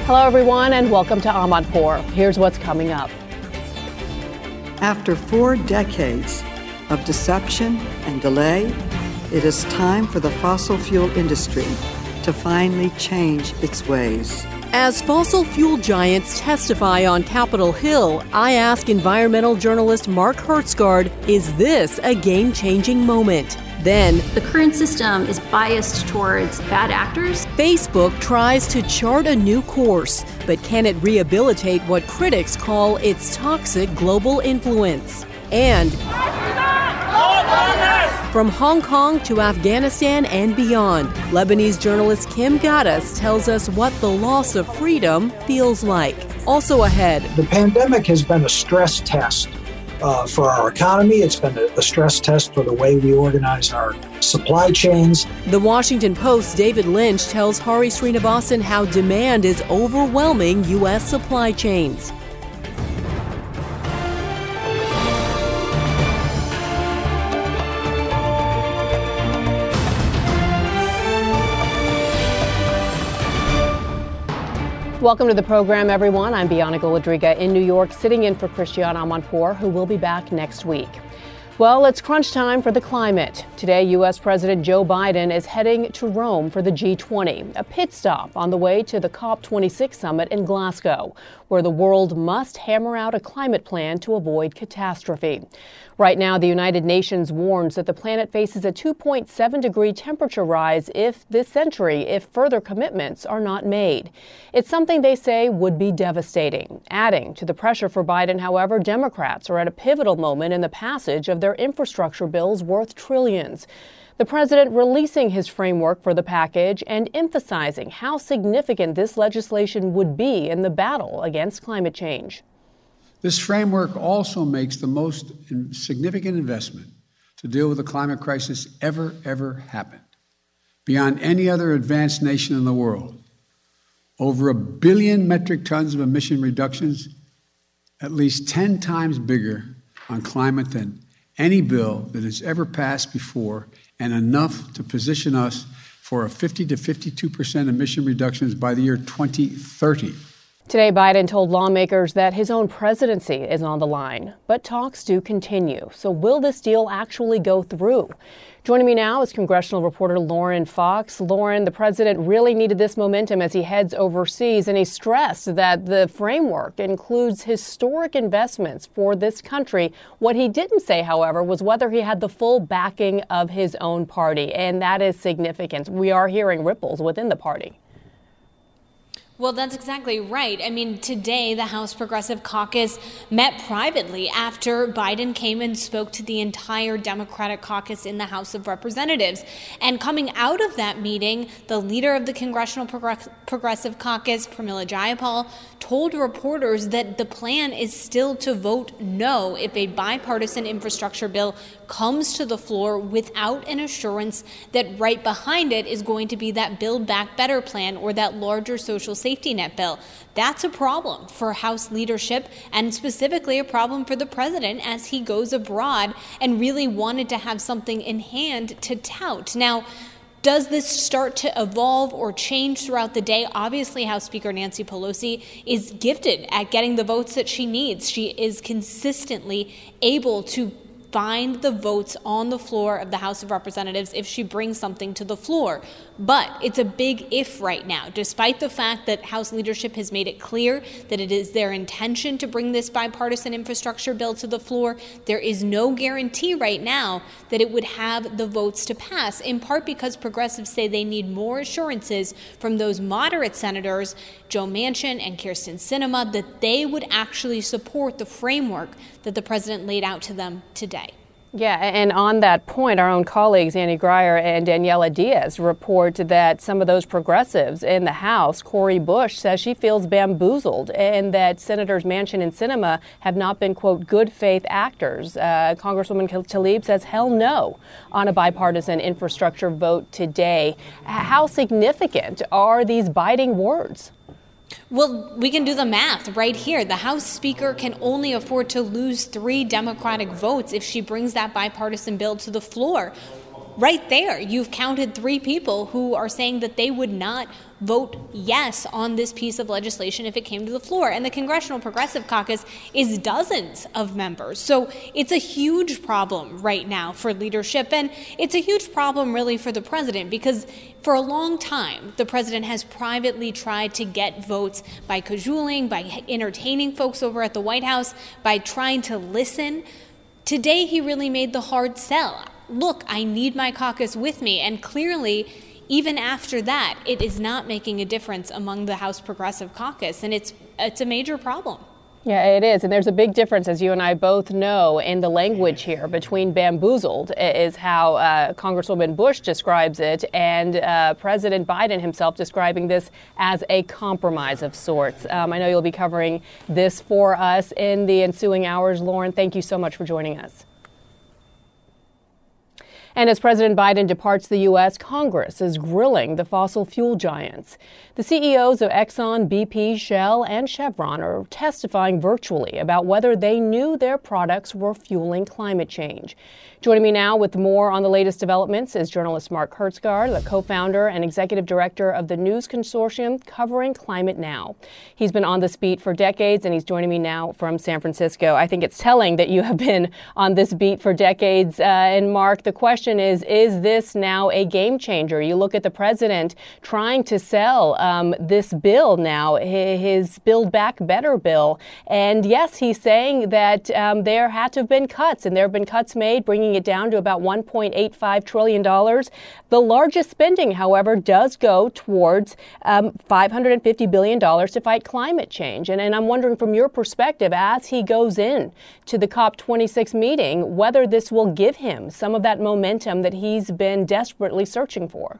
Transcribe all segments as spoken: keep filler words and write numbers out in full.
Hello, everyone, and welcome to Amanpour. Here's what's coming up. After four decades of deception and delay, it is time for the fossil fuel industry to finally change its ways. As fossil fuel giants testify on Capitol Hill, I ask environmental journalist Mark Hertsgaard, is this a game-changing moment? Then, the current system is biased towards bad actors. Facebook tries to chart a new course, but can it rehabilitate what critics call its toxic global influence? And from Hong Kong to Afghanistan and beyond, Lebanese journalist Kim Gaddis tells us what the loss of freedom feels like. Also ahead, the pandemic has been a stress test uh, for our economy. It's been a, a stress test for the way we organize our supply chains. The Washington Post's David Lynch tells Hari Srinivasan how demand is overwhelming U S supply chains. Welcome to the program, everyone. I'm Bianca Ladriga in New York, sitting in for Christiane Amanpour, who will be back next week. Well, it's crunch time for the climate. Today, U S. President Joe Biden is heading to Rome for the G twenty, a pit stop on the way to the COP twenty-six summit in Glasgow, where the world must hammer out a climate plan to avoid catastrophe. Right now, the United Nations warns that the planet faces a two point seven degree temperature rise if this century if further commitments are not made. It's something they say would be devastating. Adding to the pressure for Biden, however, Democrats are at a pivotal moment in the passage of their infrastructure bills worth trillions. The president releasing his framework for the package and emphasizing how significant this legislation would be in the battle against climate change. This framework also makes the most significant investment to deal with the climate crisis ever, ever happened. Beyond any other advanced nation in the world, over a billion metric tons of emission reductions, at least ten times bigger on climate than any bill that has ever passed before, and enough to position us for a fifty to fifty-two percent emission reductions by the year twenty thirty. Today, Biden told lawmakers that his own presidency is on the line, but talks do continue. So will this deal actually go through? Joining me now is congressional reporter Lauren Fox. Lauren, the president really needed this momentum as he heads overseas, and he stressed that the framework includes historic investments for this country. What he didn't say, however, was whether he had the full backing of his own party, and that is significant. We are hearing ripples within the party. Well, that's exactly right. I mean, today the House Progressive Caucus met privately after Biden came and spoke to the entire Democratic caucus in the House of Representatives. And coming out of that meeting, the leader of the Congressional Progress- Progressive Caucus, Pramila Jayapal, told reporters that the plan is still to vote no if a bipartisan infrastructure bill comes to the floor without an assurance that right behind it is going to be that Build Back Better plan or that larger social safety net bill. That's a problem for House leadership and specifically a problem for the president as he goes abroad and really wanted to have something in hand to tout. Now, does this start to evolve or change throughout the day? Obviously, House Speaker Nancy Pelosi is gifted at getting the votes that she needs. She is consistently able to find the votes on the floor of the House of Representatives if she brings something to the floor. But it's a big if right now, despite the fact that House leadership has made it clear that it is their intention to bring this bipartisan infrastructure bill to the floor. There is no guarantee right now that it would have the votes to pass, in part because progressives say they need more assurances from those moderate senators, Joe Manchin and Kyrsten Sinema, that they would actually support the framework that the president laid out to them today. Yeah, and on that point, our own colleagues, Annie Grier and Daniela Diaz, report that some of those progressives in the House, Cori Bush, says she feels bamboozled and that Senators Manchin and Sinema have not been, quote, good faith actors. Uh, Congresswoman Tlaib says hell no on a bipartisan infrastructure vote today. How significant are these biting words? Well, we can do the math right here. The House Speaker can only afford to lose three Democratic votes if she brings that bipartisan bill to the floor. right there, you've counted three people who are saying that they would not vote yes on this piece of legislation if it came to the floor. And the Congressional Progressive Caucus is dozens of members. So it's a huge problem right now for leadership. And it's a huge problem really for the president, because for a long time, the president has privately tried to get votes by cajoling, by entertaining folks over at the White House, by trying to listen. Today, he really made the hard sell. Look, I need my caucus with me. And clearly, even after that, it is not making a difference among the House Progressive Caucus, and it's it's a major problem. Yeah, it is. And there's a big difference, as you and I both know, in the language here between bamboozled is how uh, Congresswoman Bush describes it, and uh, President Biden himself describing this as a compromise of sorts. Um, I know you'll be covering this for us in the ensuing hours. Lauren, thank you so much for joining us. And as President Biden departs the U S, Congress is grilling the fossil fuel giants. The C E Os of Exxon, B P, Shell, and Chevron are testifying virtually about whether they knew their products were fueling climate change. Joining me now with more on the latest developments is journalist Mark Hertsgaard, the co-founder and executive director of the news consortium covering Climate Now. He's been on this beat for decades, and he's joining me now from San Francisco. I think it's telling that you have been on this beat for decades. Uh, and Mark, the question is, is this now a game changer? You look at the president trying to sell um, this bill now, his Build Back Better bill. And yes, he's saying that um, there had to have been cuts, and there have been cuts made, bringing it down to about one point eight five trillion dollars. The largest spending, however, does go towards um, five hundred fifty billion dollars to fight climate change. And, and I'm wondering, from your perspective, as he goes in to the COP twenty-six meeting, whether this will give him some of that momentum that he's been desperately searching for.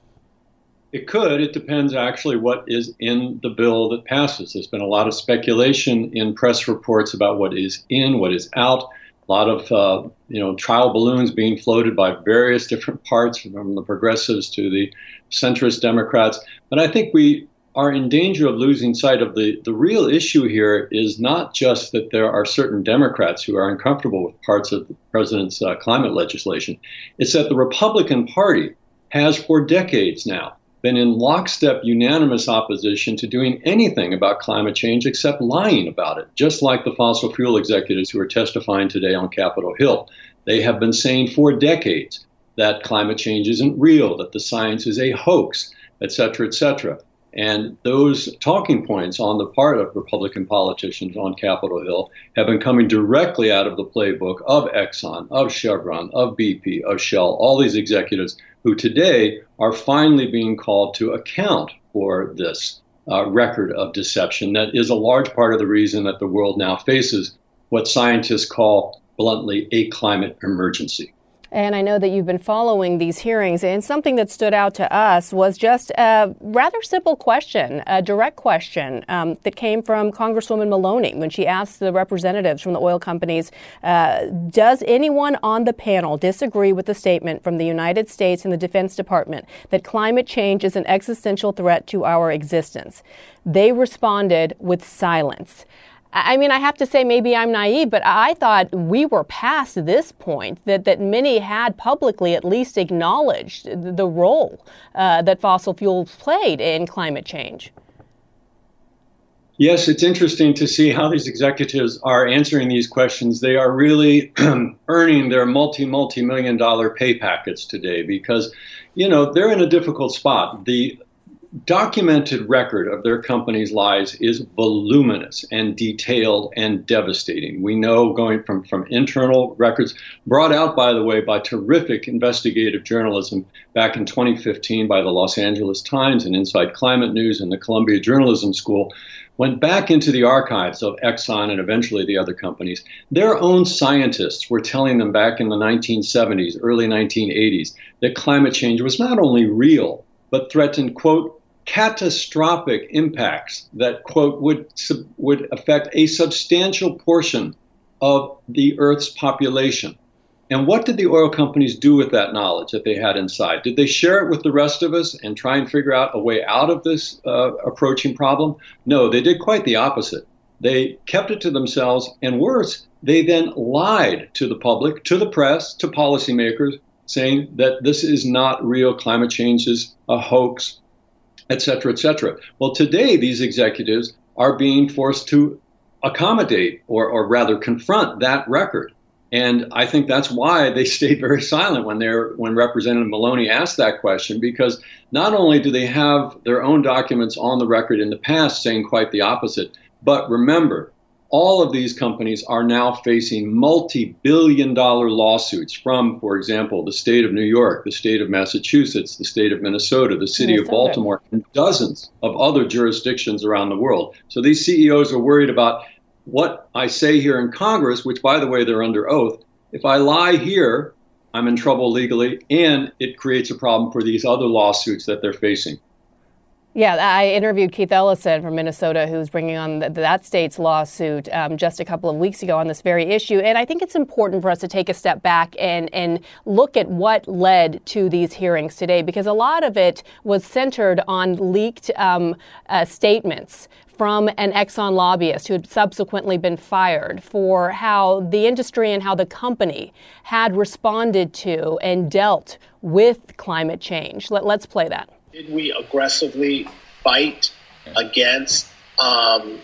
It could. It depends actually what is in the bill that passes. There's been a lot of speculation in press reports about what is in, what is out. A lot of, uh, you know, trial balloons being floated by various different parts, from the progressives to the centrist Democrats. But I think we are in danger of losing sight of the, the real issue here is not just that there are certain Democrats who are uncomfortable with parts of the president's uh, climate legislation. It's that the Republican Party has for decades now been in lockstep unanimous opposition to doing anything about climate change except lying about it, just like the fossil fuel executives who are testifying today on Capitol Hill. They have been saying for decades that climate change isn't real, that the science is a hoax, et cetera, et cetera. And those talking points on the part of Republican politicians on Capitol Hill have been coming directly out of the playbook of Exxon, of Chevron, of B P, of Shell, all these executives who today are finally being called to account for this uh, record of deception that is a large part of the reason that the world now faces what scientists call bluntly a climate emergency. And I know that you've been following these hearings, and something that stood out to us was just a rather simple question, a direct question um, that came from Congresswoman Maloney when she asked the representatives from the oil companies, uh, does anyone on the panel disagree with the statement from the United States and the Defense Department that climate change is an existential threat to our existence? They responded with silence. I mean, I have to say, maybe I'm naive, but I thought we were past this point, that, that many had publicly at least acknowledged the role uh, that fossil fuels played in climate change. Yes, it's interesting to see how these executives are answering these questions. They are really earning their multi, multi-million dollar pay packets today because, you know, they're in a difficult spot. The documented record of their company's lies is voluminous and detailed and devastating. We know, going from, from internal records brought out, by the way, by terrific investigative journalism back in twenty fifteen by the Los Angeles Times and Inside Climate News and the Columbia Journalism School, went back into the archives of Exxon and eventually the other companies. Their own scientists were telling them back in the nineteen seventies, early nineteen eighties, that climate change was not only real, but threatened, quote, catastrophic impacts that, quote, would would affect a substantial portion of the Earth's population. And what did the oil companies do with that knowledge that they had inside? Did they share it with the rest of us and try and figure out a way out of this uh, approaching problem? No, they did quite the opposite. They kept it to themselves, and worse, they then lied to the public, to the press, to policymakers, saying that this is not real, climate change is a hoax, et cetera, et cetera. Well, today these executives are being forced to accommodate or, or rather confront that record. And I think that's why they stayed very silent when they're when Representative Maloney asked that question, because not only do they have their own documents on the record in the past saying quite the opposite, but remember, all of these companies are now facing multi-billion dollar lawsuits from, for example, the state of New York, the state of Massachusetts, the state of Minnesota, the city Minnesota. of Baltimore, and dozens of other jurisdictions around the world. So these C E Os are worried about what I say here in Congress, which, by the way, they're under oath. If I lie here, I'm in trouble legally, and it creates a problem for these other lawsuits that they're facing. Yeah, I interviewed Keith Ellison from Minnesota, who's bringing on the, that state's lawsuit um, just a couple of weeks ago on this very issue. And I think it's important for us to take a step back and, and look at what led to these hearings today, because a lot of it was centered on leaked um, uh, statements from an Exxon lobbyist who had subsequently been fired for how the industry and how the company had responded to and dealt with climate change. Let, let's play that. Did we aggressively fight against um,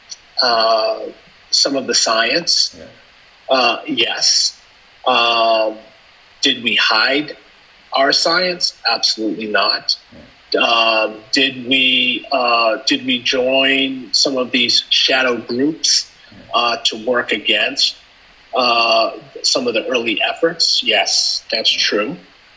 uh, some of the science? Yeah. Uh, yes. Um, did we hide our science? Absolutely not. Yeah. Um, did we uh, did we join some of these shadow groups uh, to work against uh, some of the early efforts? Yes, that's true.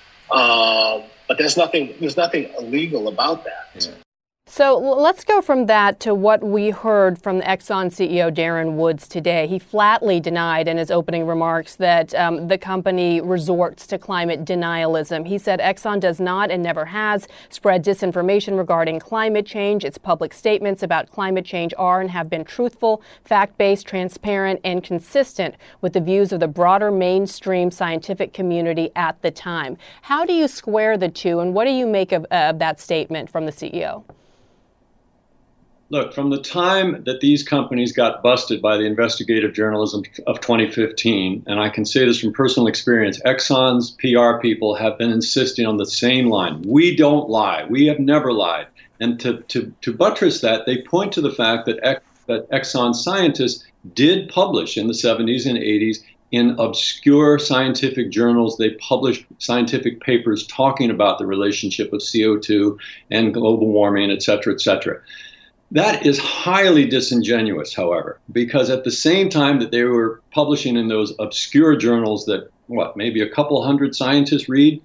Um, But there's nothing there's nothing illegal about that. Yeah. So let's go from that to what we heard from the Exxon C E O Darren Woods today. He flatly denied in his opening remarks that um, the company resorts to climate denialism. He said Exxon does not and never has spread disinformation regarding climate change. Its public statements about climate change are and have been truthful, fact-based, transparent, and consistent with the views of the broader mainstream scientific community at the time. How do you square the two, and what do you make of, uh, of that statement from the C E O? Look, from the time that these companies got busted by the investigative journalism of twenty fifteen, and I can say this from personal experience, Exxon's P R people have been insisting on the same line. We don't lie. We have never lied. And to, to, to buttress that, they point to the fact that, Ex, that Exxon scientists did publish in the seventies and eighties in obscure scientific journals. They published scientific papers talking about the relationship of C O two and global warming, et cetera, et cetera. That is highly disingenuous, however, because at the same time that they were publishing in those obscure journals that, what, maybe a couple hundred scientists read,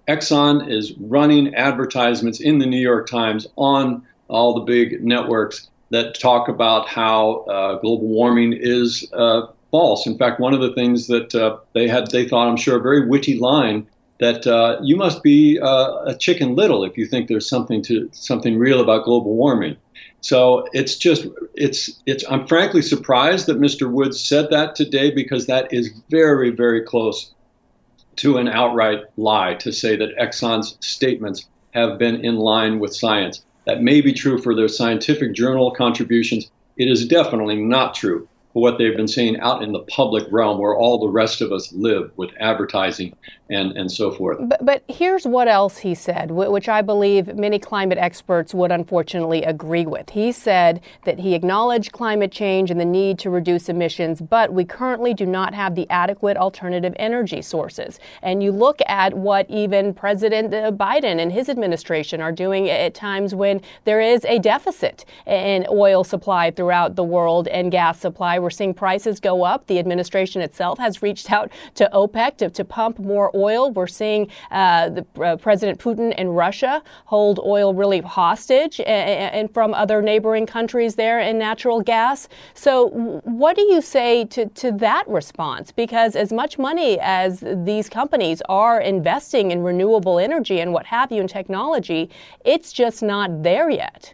Exxon is running advertisements in the New York Times on all the big networks that talk about how uh, global warming is uh, false. In fact, one of the things that uh, they had, they thought, I'm sure, a very witty line, that uh, you must be uh, a Chicken Little if you think there's something to something real about global warming. So it's just, it's, it's, I'm frankly surprised that Mister Woods said that today, because that is very, very close to an outright lie to say that Exxon's statements have been in line with science. That may be true for their scientific journal contributions. It is definitely not true for what they've been saying out in the public realm, where all the rest of us live with advertising and, and so forth. But, but here's what else he said, which I believe many climate experts would unfortunately agree with. He said that he acknowledged climate change and the need to reduce emissions, but we currently do not have the adequate alternative energy sources. And you look at what even President Biden and his administration are doing at times when there is a deficit in oil supply throughout the world and gas supply. We're seeing prices go up. The administration itself has reached out to OPEC to, to pump more oil. We're seeing uh, the, uh, President Putin and Russia hold oil really hostage and, and from other neighboring countries there in natural gas. So what do you say to, to that response? Because as much money as these companies are investing in renewable energy and what have you in technology, it's just not there yet.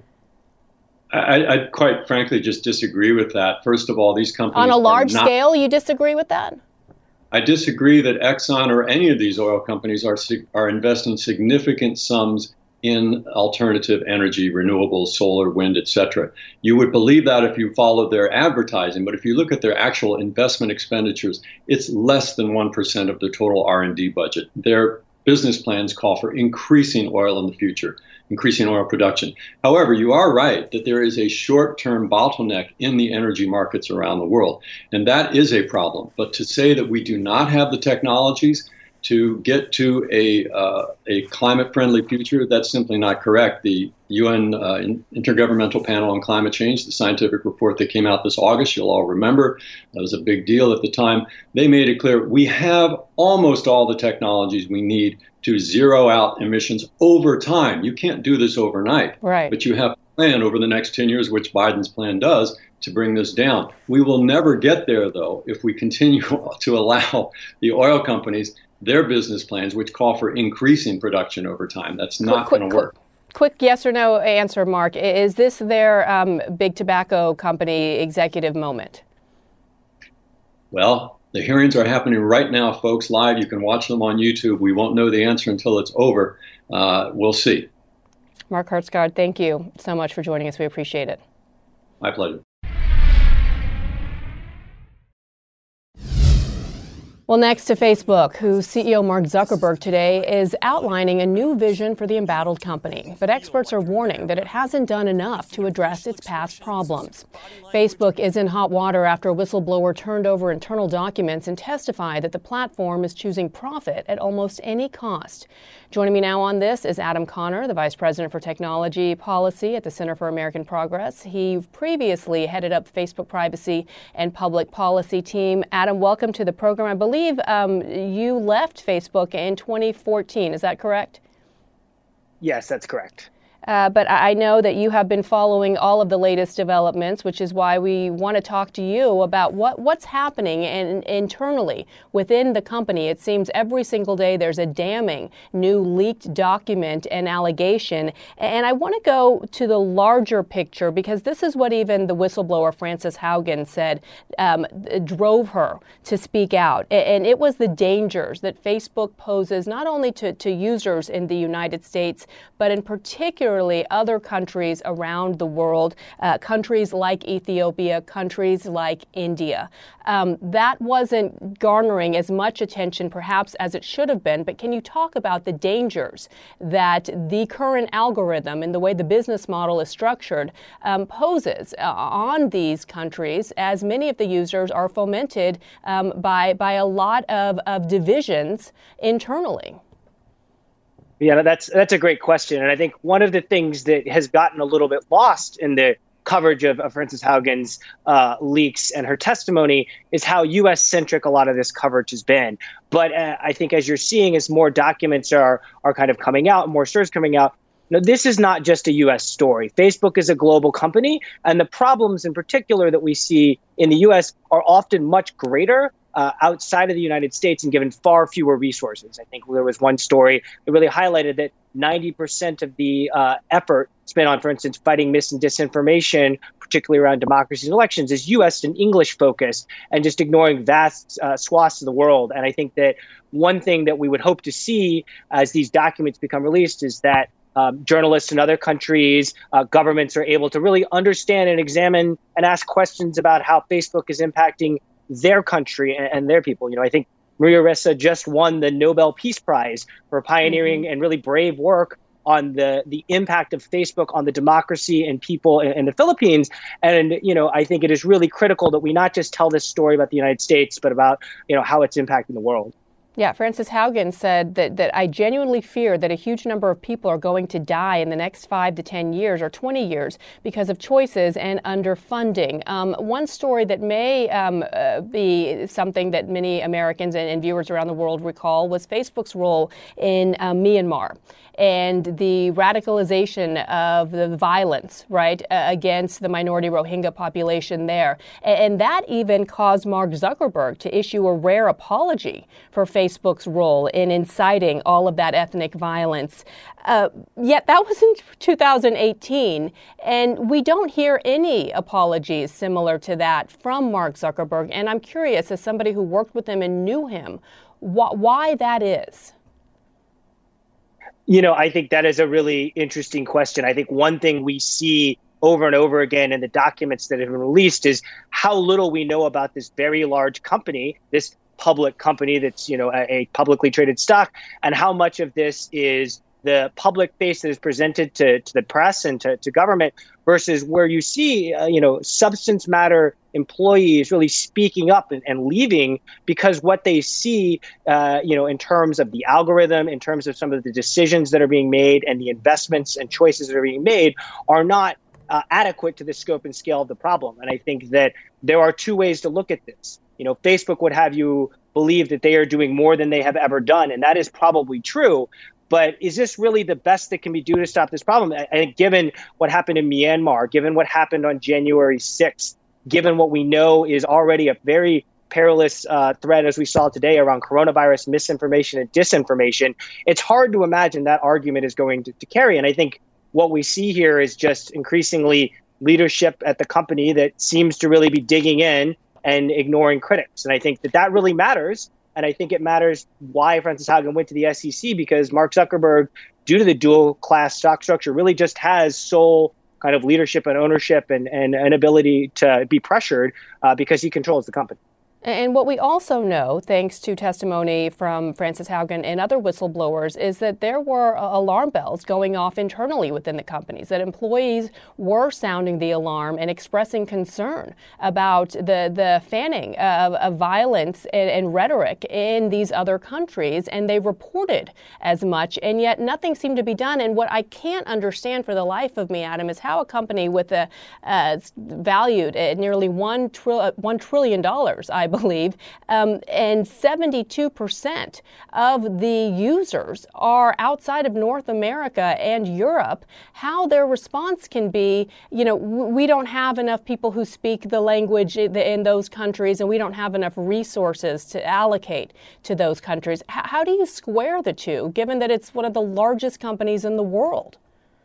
I, I quite frankly just disagree with that. First of all, these companies... On a large not, scale, you disagree with that? I disagree that Exxon or any of these oil companies are are investing significant sums in alternative energy, renewables, solar, wind, et cetera. You would believe that if you followed their advertising, but if you look at their actual investment expenditures, it's less than one percent of their total R and D budget. Their business plans call for increasing oil in the future, increasing oil production. However, you are right that there is a short-term bottleneck in the energy markets around the world, and that is a problem. But to say that we do not have the technologies to get to a uh, a climate-friendly future, that's simply not correct. The U N uh, Intergovernmental Panel on Climate Change, the scientific report that came out this August, you'll all remember, that was a big deal at the time. They made it clear we have almost all the technologies we need to zero out emissions over time. You can't do this overnight, right? But you have a plan over the next ten years, which Biden's plan does, to bring this down. We will never get there, though, if we continue to allow the oil companies their business plans, which call for increasing production over time. That's not going to work. Quick yes or no answer, Mark. Is this their um, big tobacco company executive moment? Well, the hearings are happening right now, folks, live. You can watch them on YouTube. We won't know the answer until it's over. Uh, we'll see. Mark Hertsgaard, thank you so much for joining us. We appreciate it. My pleasure. Well, next to Facebook, whose C E O Mark Zuckerberg today is outlining a new vision for the embattled company. But experts are warning that it hasn't done enough to address its past problems. Facebook is in hot water after a whistleblower turned over internal documents and testified that the platform is choosing profit at almost any cost. Joining me now on this is Adam Connor, the Vice President for Technology Policy at the Center for American Progress. He previously headed up Facebook privacy and public policy team. Adam, welcome to the program. I believe um, you left Facebook in twenty fourteen. Is that correct? Yes, that's correct. Uh, but I know that you have been following all of the latest developments, which is why we want to talk to you about what, what's happening in, internally within the company. It seems every single day there's a damning new leaked document and allegation. And I want to go to the larger picture because this is what even the whistleblower Frances Haugen said um, drove her to speak out. And it was the dangers that Facebook poses not only to, to users in the United States, but in particular other countries around the world, uh, countries like Ethiopia, countries like India. Um, that wasn't garnering as much attention perhaps as it should have been, but can you talk about the dangers that the current algorithm and the way the business model is structured um, poses uh, on these countries, as many of the users are fomented um, by, by a lot of, of divisions internally? Yeah, that's that's a great question. And I think one of the things that has gotten a little bit lost in the coverage of, of Frances Haugen's uh, leaks and her testimony is how U S-centric a lot of this coverage has been. But uh, I think as you're seeing, as more documents are are kind of coming out, more stories coming out, you know, this is not just a U S story. Facebook is a global company, and the problems in particular that we see in the U S are often much greater Uh, outside of the United States and given far fewer resources. I think there was one story that really highlighted that ninety percent of the uh, effort spent on, for instance, fighting mis and disinformation, particularly around democracy and elections, is U S and English focused and just ignoring vast uh, swaths of the world. And I think that one thing that we would hope to see as these documents become released is that Um, journalists in other countries, uh, governments are able to really understand and examine and ask questions about how Facebook is impacting their country and, and their people. You know, I think Maria Ressa just won the Nobel Peace Prize for pioneering mm-hmm. and really brave work on the the impact of Facebook on the democracy and people in, in the Philippines. And, you know, I think it is really critical that we not just tell this story about the United States, but about, you know, how it's impacting the world. Yeah, Frances Haugen said that, that I genuinely fear that a huge number of people are going to die in the next five to ten years or twenty years because of choices and underfunding. Um, one story that may um, uh, be something that many Americans and, and viewers around the world recall was Facebook's role in uh, Myanmar and the radicalization of the violence, right, uh, against the minority Rohingya population there. And, and that even caused Mark Zuckerberg to issue a rare apology for Facebook's role in inciting all of that ethnic violence. Uh, yet that was in two thousand eighteen, and we don't hear any apologies similar to that from Mark Zuckerberg. And I'm curious, as somebody who worked with him and knew him, wh- why that is. You know, I think that is a really interesting question. I think one thing we see over and over again in the documents that have been released is how little we know about this very large company, this public company that's, you know, a, a publicly traded stock, and how much of this is the public face that is presented to, to the press and to, to government versus where you see, uh, you know, substance matter employees really speaking up and, and leaving because what they see, uh, you know, in terms of the algorithm, in terms of some of the decisions that are being made and the investments and choices that are being made are not uh, adequate to the scope and scale of the problem. And I think that there are two ways to look at this. You know, Facebook would have you believe that they are doing more than they have ever done, and that is probably true. But is this really the best that can be done to stop this problem? I think given what happened in Myanmar, given what happened on January sixth, given what we know is already a very perilous uh, threat, as we saw today, around coronavirus misinformation and disinformation, it's hard to imagine that argument is going to, to carry. And I think what we see here is just increasingly leadership at the company that seems to really be digging in and ignoring critics. And I think that that really matters. And I think it matters why Frances Haugen went to the S E C, because Mark Zuckerberg, due to the dual class stock structure, really just has sole kind of leadership and ownership and, and an ability to be pressured uh, because he controls the company. And what we also know, thanks to testimony from Frances Haugen and other whistleblowers, is that there were alarm bells going off internally within the companies, that employees were sounding the alarm and expressing concern about the, the fanning of, of violence and, and rhetoric in these other countries. And they reported as much, and yet nothing seemed to be done. And what I can't understand for the life of me, Adam, is how a company with a uh, valued at nearly one, tri- one trillion dollars, I believe, um, and seventy-two percent of the users are outside of North America and Europe, how their response can be, you know, we don't have enough people who speak the language in those countries, and we don't have enough resources to allocate to those countries. How do you square the two, given that it's one of the largest companies in the world?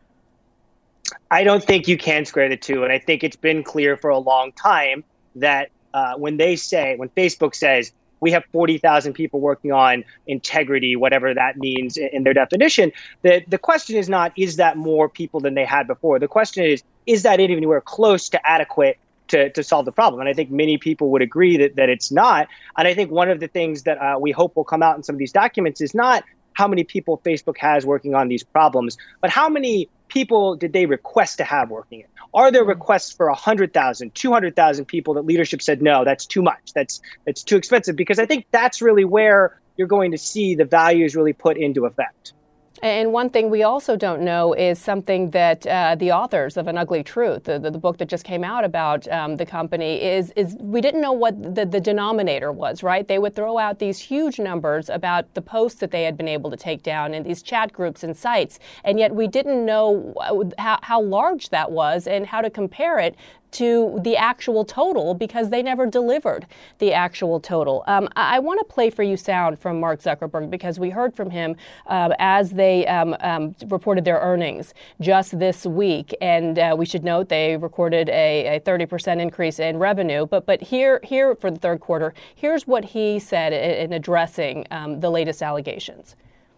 I don't think you can square the two. And I think it's been clear for a long time that Uh, when they say, when Facebook says, we have forty thousand people working on integrity, whatever that means in, in their definition, the, the question is not, is that more people than they had before? The question is, is that anywhere close to adequate to, to solve the problem? And I think many people would agree that, that it's not. And I think one of the things that uh, we hope will come out in some of these documents is not how many people Facebook has working on these problems, but how many people did they request to have working it? Are there requests for one hundred thousand, two hundred thousand people that leadership said, no, that's too much, that's that's too expensive? Because I think that's really where you're going to see the values really put into effect. And one thing we also don't know is something that uh, the authors of An Ugly Truth, the, the, the book that just came out about um, the company, is is we didn't know what the, the denominator was, right? They would throw out these huge numbers about the posts that they had been able to take down in these chat groups and sites, and yet we didn't know how, how large that was and how to compare it to the actual total, because they never delivered the actual total. Um, I, I want to play for you sound from Mark Zuckerberg, because we heard from him uh, as they um, um, reported their earnings just this week. And uh, we should note they recorded a, a thirty percent increase in revenue. But but here, here for the third quarter, here's what he said in, in addressing um, the latest allegations.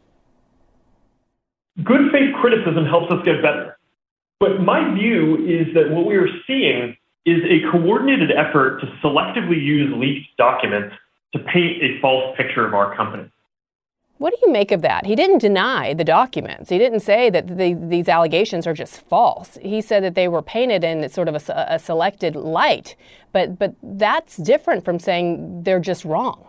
Good faith criticism helps us get better. But my view is that what we are seeing is a coordinated effort to selectively use leaked documents to paint a false picture of our company. What do you make of that? He didn't deny the documents. He didn't say that the, these allegations are just false. He said that they were painted in sort of a, a selected light. But but that's different from saying they're just wrong.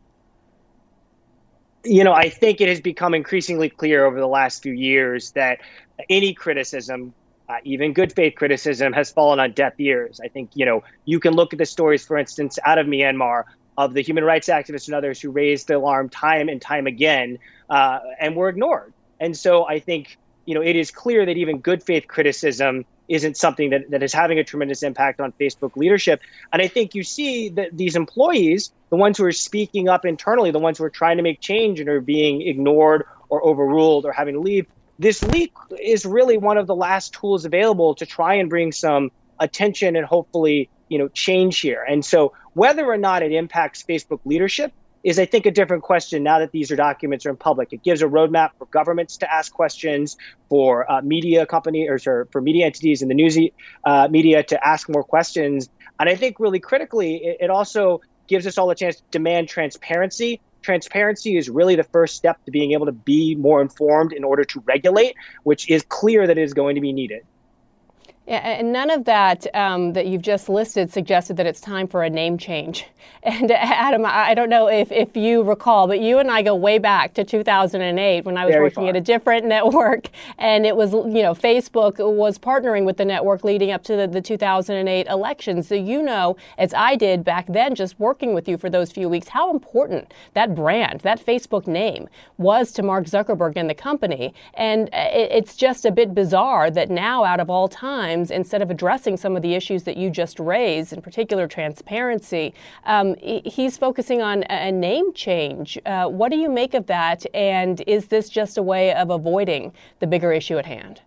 You know, I think it has become increasingly clear over the last few years that any criticism, Uh, even good faith criticism, has fallen on deaf ears. I think, you know, you can look at the stories, for instance, out of Myanmar of the human rights activists and others who raised the alarm time and time again uh, and were ignored. And so I think, you know, it is clear that even good faith criticism isn't something that, that is having a tremendous impact on Facebook leadership. And I think you see that these employees, the ones who are speaking up internally, the ones who are trying to make change and are being ignored or overruled or having to leave, this leak is really one of the last tools available to try and bring some attention and hopefully, you know, change here. And so whether or not it impacts Facebook leadership is, I think, a different question now that these are documents are in public. It gives a roadmap for governments to ask questions, for uh, media company or sorry, for media entities in the news uh, media to ask more questions. And I think really critically, it, it also gives us all a chance to demand transparency. Transparency is really the first step to being able to be more informed in order to regulate, which is clear that it is going to be needed. Yeah, and none of that um, that you've just listed suggested that it's time for a name change. And Adam, I don't know if, if you recall, but you and I go way back to two thousand eight when I was Very working far. at a different network. And it was, you know, Facebook was partnering with the network leading up to the, the two thousand eight elections. So you know, as I did back then, just working with you for those few weeks, how important that brand, that Facebook name was to Mark Zuckerberg and the company. And it, it's just a bit bizarre that now, out of all time, instead of addressing some of the issues that you just raised, in particular transparency, um, he's focusing on a name change. Uh, what do you make of that? And is this just a way of avoiding the bigger issue at hand?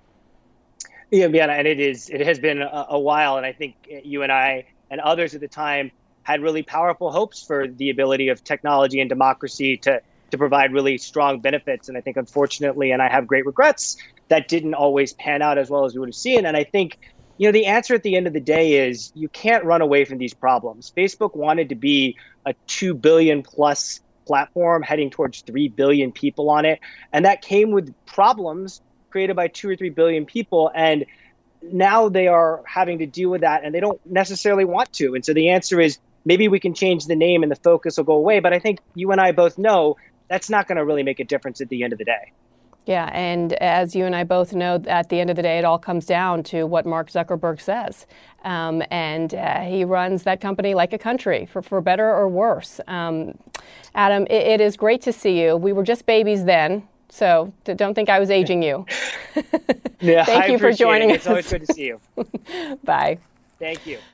Yeah, yeah, and it is. It has been a, a while, and I think you and I and others at the time had really powerful hopes for the ability of technology and democracy to to provide really strong benefits. And I think, unfortunately, and I have great regrets, that didn't always pan out as well as we would have seen. And I think, you know, the answer at the end of the day is you can't run away from these problems. Facebook wanted to be a two billion plus platform heading towards three billion people on it. And that came with problems created by two or three billion people. And now they are having to deal with that, and they don't necessarily want to. And so the answer is maybe we can change the name and the focus will go away. But I think you and I both know that's not going to really make a difference at the end of the day. Yeah, and as you and I both know, at the end of the day, it all comes down to what Mark Zuckerberg says. Um, and uh, he runs that company like a country, for, for better or worse. Um, Adam, it, it is great to see you. We were just babies then, so don't think I was aging you. Yeah, Thank I you for joining it. us. It's always good to see you. Bye. Thank you.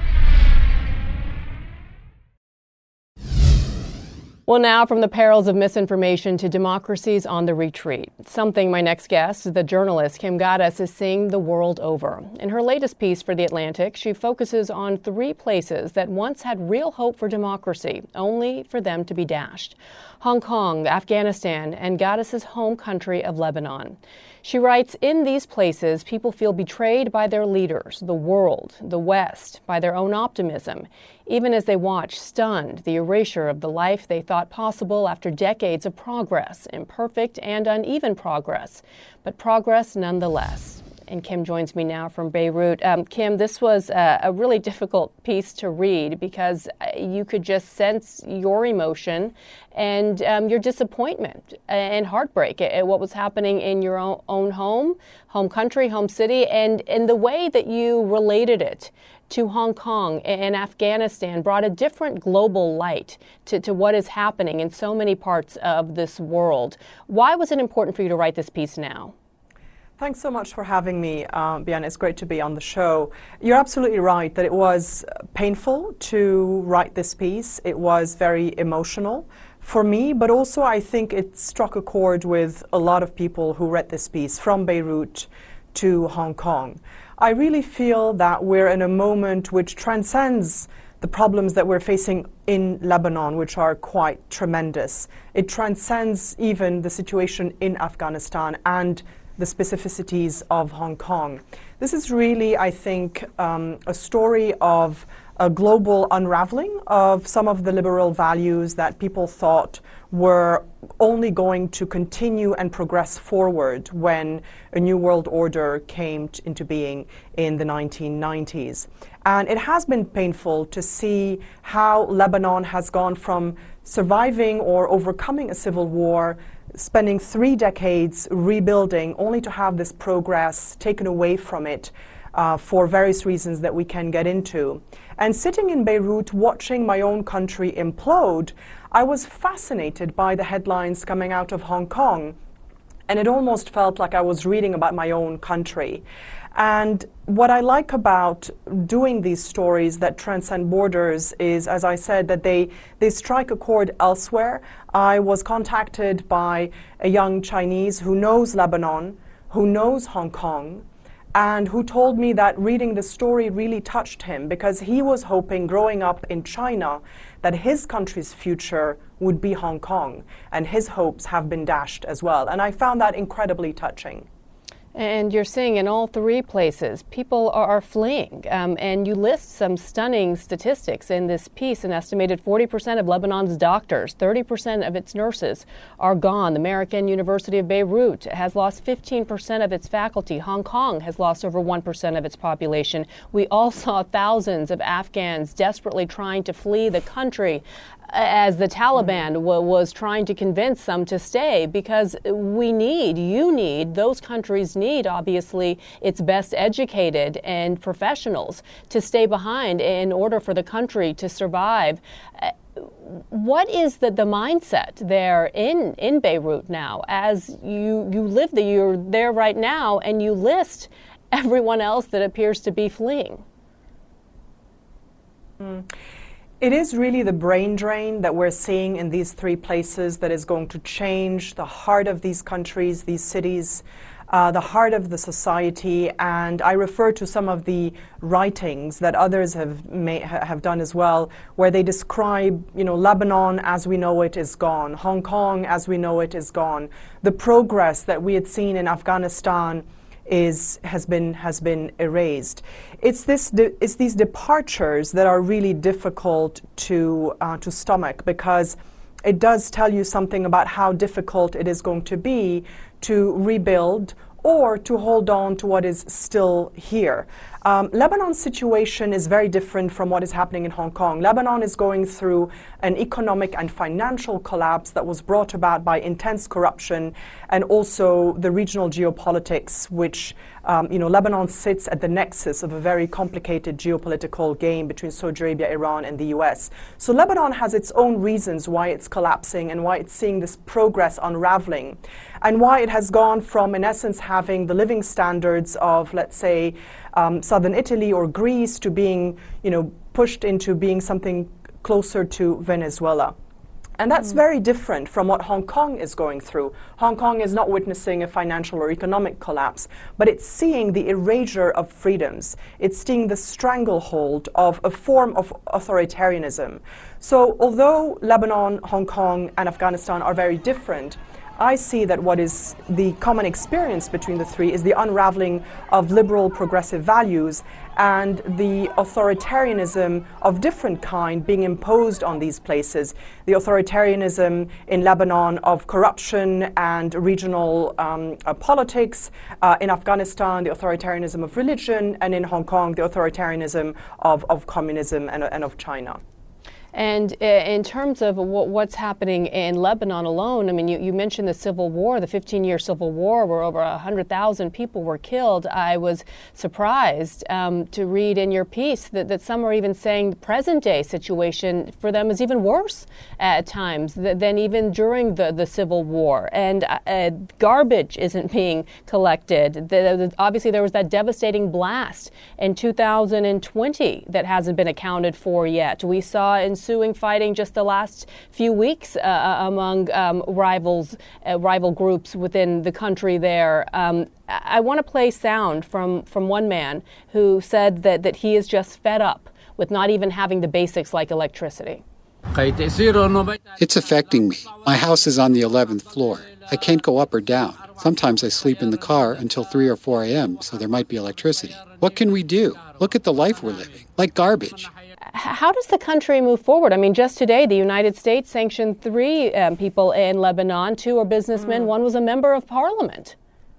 Well, now from the perils of misinformation to democracies on the retreat. Something my next guest, the journalist Kim Ghattas, is seeing the world over. In her latest piece for The Atlantic, she focuses on three places that once had real hope for democracy, only for them to be dashed: Hong Kong, Afghanistan, and Ghattas's home country of Lebanon. She writes, in these places, people feel betrayed by their leaders, the world, the West, by their own optimism, even as they watch, stunned, the erasure of the life they thought possible after decades of progress, imperfect and uneven progress, but progress nonetheless. And Kim joins me now from Beirut. Um, Kim, this was a, a really difficult piece to read because you could just sense your emotion and um, your disappointment and heartbreak at, at what was happening in your own, own home, home country, home city, and, and the way that you related it to Hong Kong and Afghanistan brought a different global light to, to what is happening in so many parts of this world. Why was it important for you to write this piece now? Thanks so much for having me, uh, Bian. It's great to be on the show. You're absolutely right that it was painful to write this piece. It was very emotional for me, but also I think it struck a chord with a lot of people who read this piece, from Beirut to Hong Kong. I really feel that we're in a moment which transcends the problems that we're facing in Lebanon, which are quite tremendous. It transcends even the situation in Afghanistan and the specificities of Hong Kong. This is really, I think, um, a story of a global unraveling of some of the liberal values that people thought were only going to continue and progress forward when a new world order came t- into being in the nineteen nineties. And it has been painful to see how Lebanon has gone from surviving or overcoming a civil war, spending three decades rebuilding, only to have this progress taken away from it uh, for various reasons that we can get into. And sitting in Beirut, watching my own country implode, I was fascinated by the headlines coming out of Hong Kong. And it almost felt like I was reading about my own country. And what I like about doing these stories that transcend borders is, as I said, that they, they strike a chord elsewhere. I was contacted by a young Chinese who knows Lebanon, who knows Hong Kong, and who told me that reading the story really touched him because he was hoping growing up in China that his country's future would be Hong Kong, and his hopes have been dashed as well. And I found that incredibly touching. And you're seeing in all three places, people are, are fleeing. Um, and you list some stunning statistics in this piece. An estimated forty percent of Lebanon's doctors, thirty percent of its nurses are gone. The American University of Beirut has lost fifteen percent of its faculty. Hong Kong has lost over one percent of its population. We all saw thousands of Afghans desperately trying to flee the country as the Taliban w- was trying to convince some to stay, because we need, you need, those countries need, obviously, its best educated and professionals to stay behind in order for the country to survive. Uh, what is the, the mindset there in, in Beirut now, as you, you live there, you're there right now, and you list everyone else that appears to be fleeing? Mm. It is really the brain drain that we're seeing in these three places that is going to change the heart of these countries, these cities, uh, the heart of the society. And I refer to some of the writings that others have may, have done as well, where they describe, you know, Lebanon as we know it is gone, Hong Kong as we know it is gone. The progress that we had seen in Afghanistan is has been has been erased. It's this de- it's these departures that are really difficult to uh, to stomach, because it does tell you something about how difficult it is going to be to rebuild or to hold on to what is still here. Um, Lebanon's situation is very different from what is happening in Hong Kong. Lebanon is going through an economic and financial collapse that was brought about by intense corruption and also the regional geopolitics, which, um, you know, Lebanon sits at the nexus of a very complicated geopolitical game between Saudi Arabia, Iran, and the U S. So Lebanon has its own reasons why it's collapsing and why it's seeing this progress unraveling, and why it has gone from, in essence, having the living standards of, let's say, Um, southern Italy or Greece to being, you know, pushed into being something closer to Venezuela. And that's mm. very different from what Hong Kong is going through. Hong Kong is not witnessing a financial or economic collapse, but it's seeing the erasure of freedoms. It's seeing the stranglehold of a form of authoritarianism. So although Lebanon, Hong Kong, and Afghanistan are very different, I see that what is the common experience between the three is the unraveling of liberal progressive values and the authoritarianism of different kind being imposed on these places. The authoritarianism in Lebanon of corruption and regional um, uh, politics, uh, in Afghanistan the authoritarianism of religion, and in Hong Kong the authoritarianism of, of communism and, and of China. And uh, in terms of w- what's happening in Lebanon alone, I mean, you, you mentioned the civil war, the fifteen-year civil war, where over one hundred thousand people were killed. I was surprised um, to read in your piece that, that some are even saying the present-day situation for them is even worse at times th- than even during the, the civil war. And uh, garbage isn't being collected. The, the, obviously, there was that devastating blast in two thousand twenty that hasn't been accounted for yet. We saw ensuing fighting just the last few weeks uh, among um, rivals, uh, rival groups within the country there. Um, I want to play sound from, from one man who said that, that he is just fed up with not even having the basics like electricity. It's affecting me. My house is on the eleventh floor. I can't go up or down. Sometimes I sleep in the car until three or four a.m., so there might be electricity. What can we do? Look at the life we're living, like garbage. How does the country move forward? I mean, just today, the United States sanctioned three um, people in Lebanon. Two are businessmen. Mm. One was a member of parliament.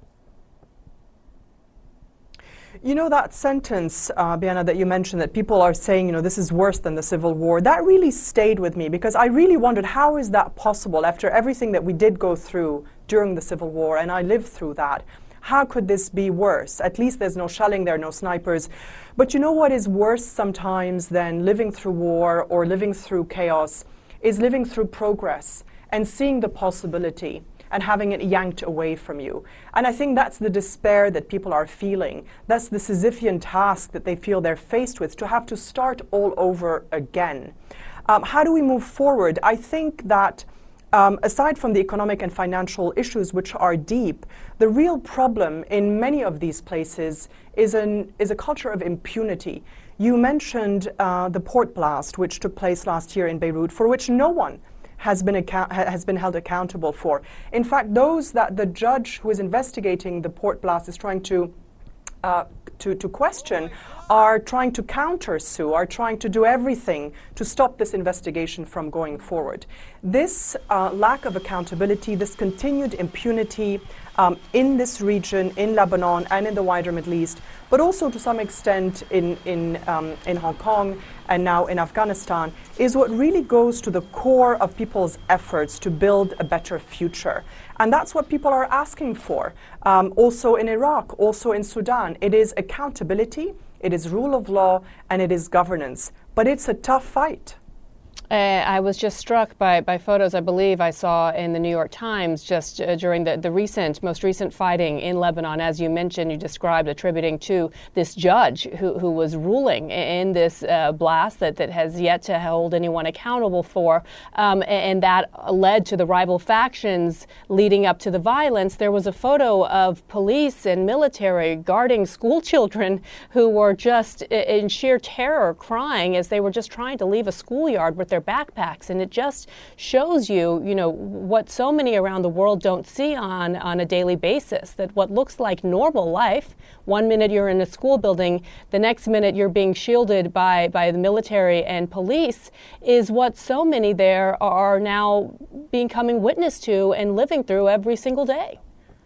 You know, that sentence, uh, Bianna, that you mentioned, that people are saying, you know, this is worse than the Civil War, that really stayed with me, because I really wondered, how is that possible after everything that we did go through during the Civil War, and I lived through that? How could this be worse? At least there's no shelling there, no snipers. But you know what is worse sometimes than living through war or living through chaos is living through progress and seeing the possibility and having it yanked away from you. And I think that's the despair that people are feeling. That's the Sisyphean task that they feel they're faced with, to have to start all over again. Um, how do we move forward? I think that um, aside from the economic and financial issues, which are deep, the real problem in many of these places is, an, is a culture of impunity. You mentioned uh, the port blast, which took place last year in Beirut, for which no one has been, account- has been held accountable for. In fact, those that the judge who is investigating the port blast is trying to uh, to, to question are trying to counter-sue, are trying to do everything to stop this investigation from going forward. This uh, lack of accountability, this continued impunity um, in this region, in Lebanon and in the wider Middle East, but also to some extent in, in, um, in Hong Kong and now in Afghanistan, is what really goes to the core of people's efforts to build a better future. And that's what people are asking for. Um, also in Iraq, also in Sudan, it is accountability, it is rule of law, and it is governance. But it's a tough fight. Uh, I was just struck by, by photos I believe I saw in the New York Times just uh, during the, the recent, most recent fighting in Lebanon. As you mentioned, you described attributing to this judge who, who was ruling in this uh, blast that, that has yet to hold anyone accountable for. Um, and, and that led to the rival factions leading up to the violence. There was a photo of police and military guarding school children who were just in sheer terror crying as they were just trying to leave a schoolyard with their backpacks, and it just shows you, you know, what so many around the world don't see on, on a daily basis, that what looks like normal life, one minute you're in a school building, the next minute you're being shielded by, by the military and police, is what so many there are now becoming witness to and living through every single day.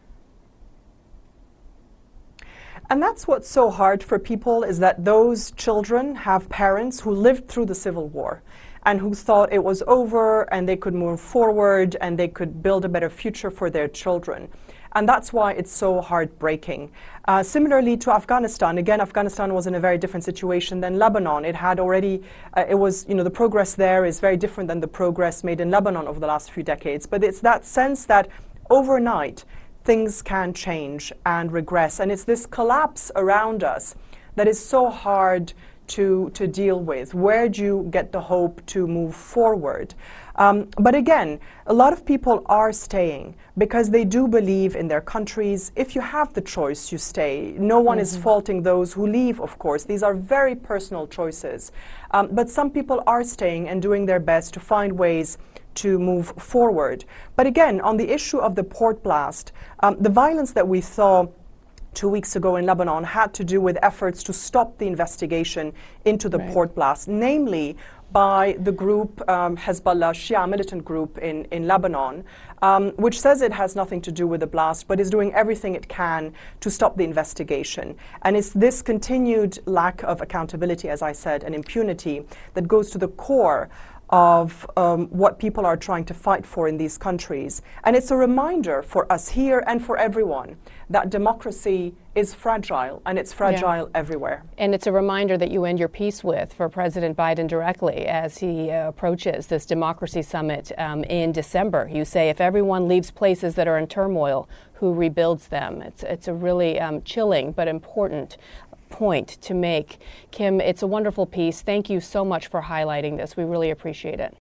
And that's what's so hard for people, is that those children have parents who lived through the Civil War and who thought it was over and they could move forward and they could build a better future for their children. And that's why it's so heartbreaking. Uh, similarly to Afghanistan, again, Afghanistan was in a very different situation than Lebanon. It had already, uh, it was, you know, the progress there is very different than the progress made in Lebanon over the last few decades. But it's that sense that overnight things can change and regress. And it's this collapse around us that is so hard to, to deal with. Where do you get the hope to move forward? Um, but again, a lot of people are staying because they do believe in their countries. If you have the choice, you stay. No one mm-hmm. is faulting those who leave, of course. These are very personal choices. Um, but some people are staying and doing their best to find ways to move forward. But again, on the issue of the port blast, um, the violence that we saw two weeks ago in Lebanon had to do with efforts to stop the investigation into the right. port blast, namely by the group um, Hezbollah, Shia militant group in, in Lebanon, um, which says it has nothing to do with the blast, but is doing everything it can to stop the investigation. And it's this continued lack of accountability, as I said, and impunity that goes to the core of um, what people are trying to fight for in these countries. And it's a reminder for us here and for everyone that democracy is fragile, and it's fragile yeah. everywhere. And it's a reminder that you end your peace with for President Biden directly as he uh, approaches this democracy summit um, in December. You say, if everyone leaves places that are in turmoil, who rebuilds them? It's, it's a really um, chilling but important point to make. Kim, it's a wonderful piece. Thank you so much for highlighting this. We really appreciate it.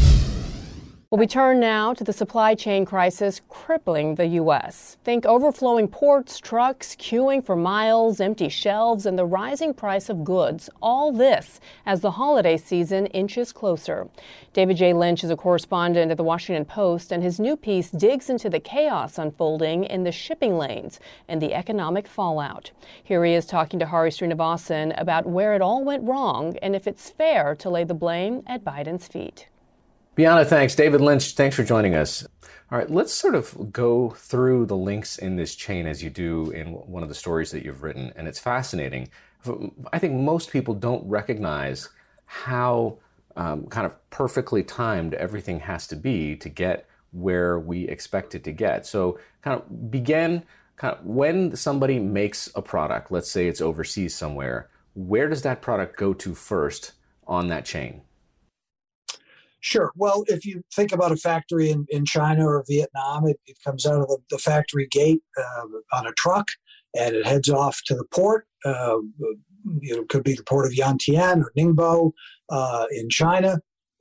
Well, we turn now to the supply chain crisis crippling the U S. Think overflowing ports, trucks, queuing for miles, empty shelves, and the rising price of goods. All this as the holiday season inches closer. David J. Lynch is a correspondent at the Washington Post, and his new piece digs into the chaos unfolding in the shipping lanes and the economic fallout. Here he is talking to Hari Srinivasan about where it all went wrong and if it's fair to lay the blame at Biden's feet. Bianna, thanks. David Lynch, thanks for joining us. All right, let's sort of go through the links in this chain as you do in one of the stories that you've written, and it's fascinating. I think most people don't recognize how um, kind of perfectly timed everything has to be to get where we expect it to get. So kind of begin, kind of when somebody makes a product, let's say it's overseas somewhere, where does that product go to first on that chain? Sure. Well, if you think about a factory in, in China or Vietnam, it, it comes out of the, the factory gate uh, on a truck and it heads off to the port. Uh, you know, it could be the port of Yantian or Ningbo uh, in China.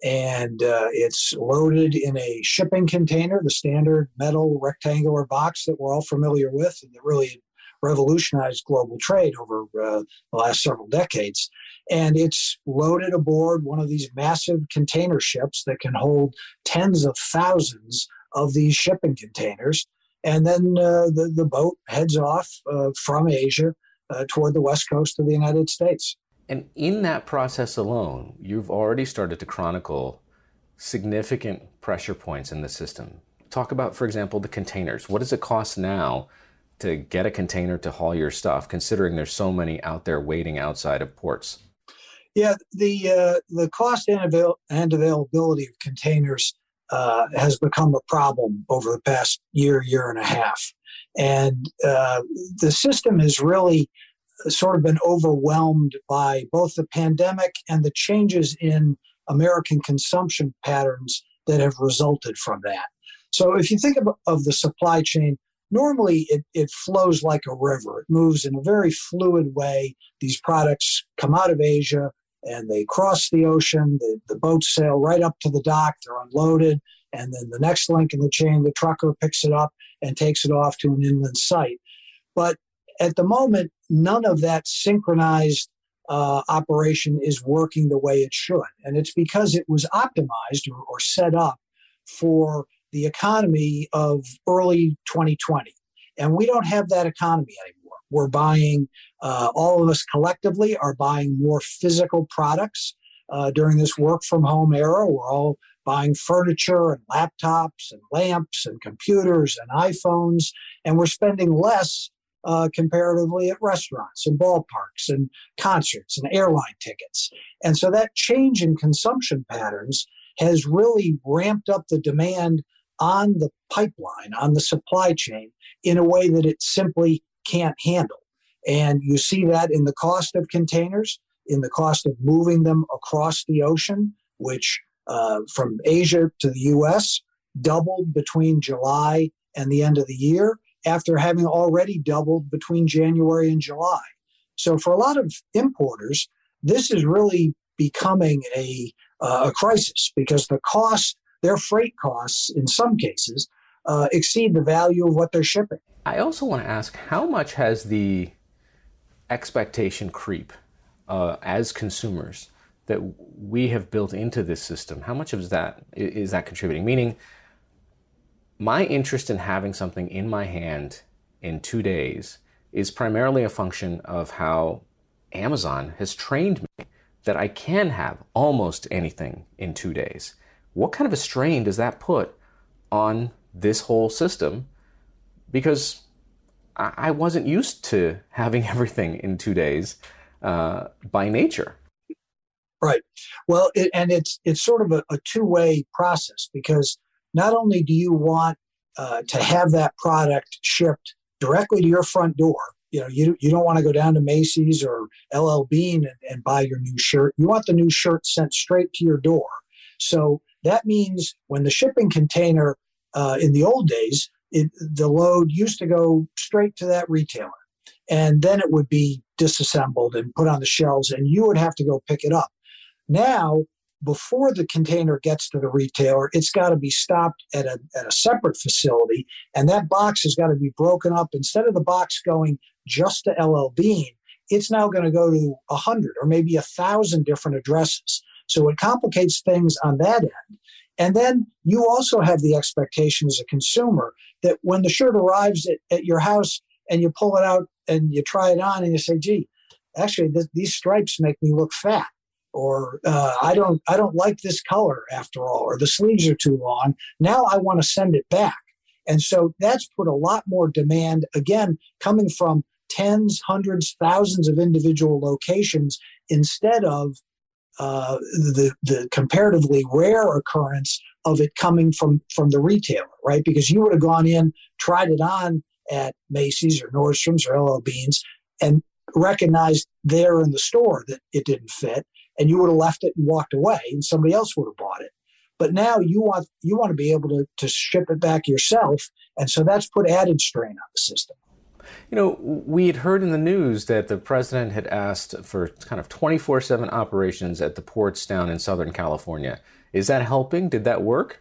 and uh, it's loaded in a shipping container, the standard metal rectangular box that we're all familiar with and that really revolutionized global trade over uh, the last several decades. And it's loaded aboard one of these massive container ships that can hold tens of thousands of these shipping containers. And then uh, the, the boat heads off uh, from Asia uh, toward the west coast of the United States. And in that process alone, you've already started to chronicle significant pressure points in the system. Talk about, for example, the containers. What does it cost now to get a container to haul your stuff, considering there's so many out there waiting outside of ports? Yeah, the uh, the cost and, avail- and availability of containers uh, has become a problem over the past year, year and a half. And uh, the system has really sort of been overwhelmed by both the pandemic and the changes in American consumption patterns that have resulted from that. So if you think of, of the supply chain, normally it, it flows like a river. It moves in a very fluid way. These products come out of Asia and they cross the ocean. The, the boats sail right up to the dock. They're unloaded. And then the next link in the chain, the trucker picks it up and takes it off to an inland site. But at the moment, none of that synchronized uh, operation is working the way it should. And it's because it was optimized or, or set up for the economy of early twenty twenty. And we don't have that economy anymore. We're buying, uh, all of us collectively are buying more physical products uh, during this work from home era. We're all buying furniture and laptops and lamps and computers and iPhones, and we're spending less Uh, comparatively at restaurants and ballparks and concerts and airline tickets. And so that change in consumption patterns has really ramped up the demand on the pipeline, on the supply chain, in a way that it simply can't handle. And you see that in the cost of containers, in the cost of moving them across the ocean, which uh, from Asia to the U S doubled between July and the end of the year, after having already doubled between January and July. So for a lot of importers, this is really becoming a, uh, a crisis because the cost, their freight costs in some cases, uh, exceed the value of what they're shipping. I also want to ask, how much has the expectation creep uh, as consumers that we have built into this system, how much of that is that contributing? Meaning, my interest in having something in my hand in two days is primarily a function of how Amazon has trained me that I can have almost anything in two days. What kind of a strain does that put on this whole system? Because I wasn't used to having everything in two days uh, by nature. Right. Well, it, and it's it's sort of a, a two-way process because not only do you want uh, to have that product shipped directly to your front door, you know, you, you don't want to go down to Macy's or L L Bean and, and buy your new shirt. You want the new shirt sent straight to your door. So that means when the shipping container uh, in the old days, it, the load used to go straight to that retailer. And then it would be disassembled and put on the shelves, and you would have to go pick it up. Now, before the container gets to the retailer, it's got to be stopped at a, at a separate facility, and that box has got to be broken up. Instead of the box going just to L L Bean, it's now going to go to a hundred or maybe a thousand different addresses. So it complicates things on that end. And then you also have the expectation as a consumer that when the shirt arrives at, at your house and you pull it out and you try it on and you say, gee, actually, th- these stripes make me look fat. Or uh, I don't I don't like this color after all, or the sleeves are too long. Now I want to send it back. And so that's put a lot more demand, again, coming from tens, hundreds, thousands of individual locations instead of uh, the, the comparatively rare occurrence of it coming from, from the retailer, right? Because you would have gone in, tried it on at Macy's or Nordstrom's or L L Bean's and recognized there in the store that it didn't fit. And you would have left it and walked away, and somebody else would have bought it. But now you want you want to be able to, to ship it back yourself, and so that's put added strain on the system. You know, we had heard in the news that the president had asked for kind of twenty-four seven operations at the ports down in Southern California. Is that helping? Did that work?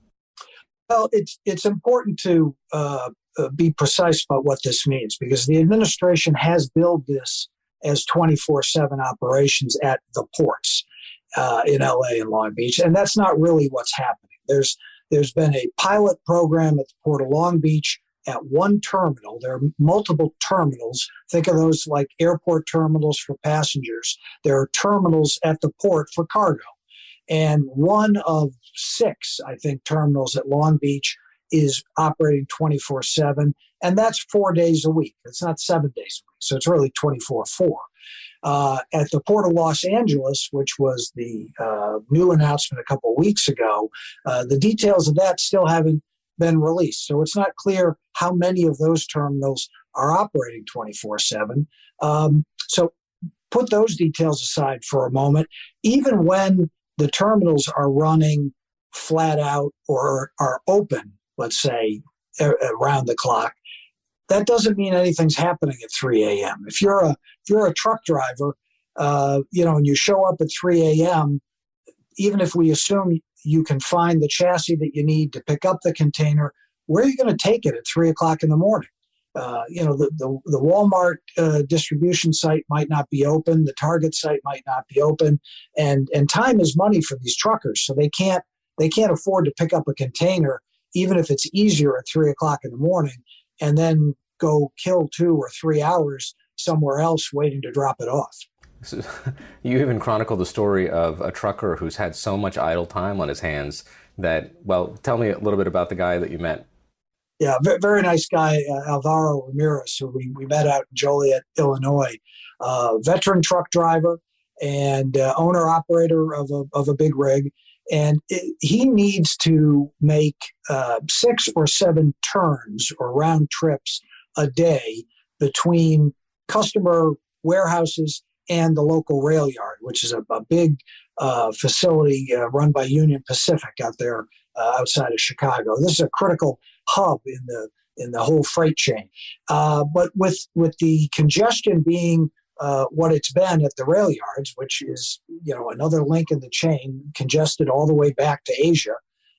Well, it's it's important to uh, uh, be precise about what this means, because the administration has billed this as twenty-four seven operations at the ports uh, in L A and Long Beach, and that's not really what's happening. There's there's been a pilot program at the Port of Long Beach at one terminal. There are multiple terminals. Think of those like airport terminals for passengers. There are terminals at the port for cargo. And one of six, I think, terminals at Long Beach is operating twenty-four seven, and that's four days a week. It's not seven days a week, so it's really twenty-four four. Uh, at the Port of Los Angeles, which was the uh, new announcement a couple of weeks ago, uh, the details of that still haven't been released. So it's not clear how many of those terminals are operating twenty-four seven. Um, so put those details aside for a moment. Even when the terminals are running flat out or are open, let's say, around the clock, that doesn't mean anything's happening at three a.m. If you're a if you're a truck driver, uh, you know, and you show up at three a.m., even if we assume you can find the chassis that you need to pick up the container, where are you going to take it at three o'clock in the morning? Uh, you know, the, the, the Walmart uh, distribution site might not be open. The Target site might not be open. And, and time is money for these truckers. So they can't, they can't afford to pick up a container, even if it's easier at three o'clock in the morning, and then go kill two or three hours somewhere else waiting to drop it off. So, you even chronicled the story of a trucker who's had so much idle time on his hands that, well, tell me a little bit about the guy that you met. Yeah, very, very nice guy, uh, Alvaro Ramirez, who we, we met out in Joliet, Illinois. Uh, veteran truck driver and uh, owner-operator of a, of a big rig. And it, he needs to make uh, six or seven turns or round trips a day between customer warehouses and the local rail yard, which is a, a big uh, facility uh, run by Union Pacific out there uh, outside of Chicago. This is a critical hub in the in the whole freight chain. Uh, but with with the congestion being uh, what it's been at the rail yards, which is you know another link in the chain, congested all the way back to Asia,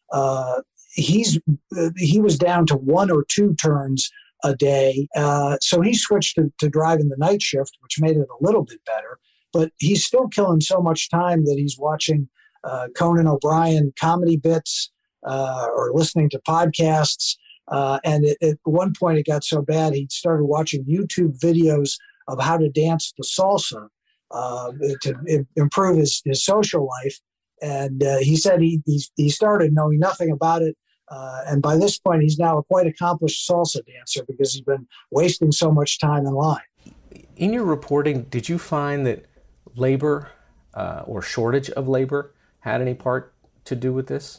uh, he's uh, he was down to one or two turns a day. Uh, so he switched to, to driving the night shift, which made it a little bit better. But he's still killing so much time that he's watching uh, Conan O'Brien comedy bits uh, or listening to podcasts. Uh, and it, at one point it got so bad he started watching YouTube videos of how to dance the salsa uh, to I- improve his, his social life. And uh, he said he, he he started knowing nothing about it. Uh, and by this point, he's now a quite accomplished salsa dancer because he's been wasting so much time in line. In your reporting, did you find that labor uh, or shortage of labor had any part to do with this?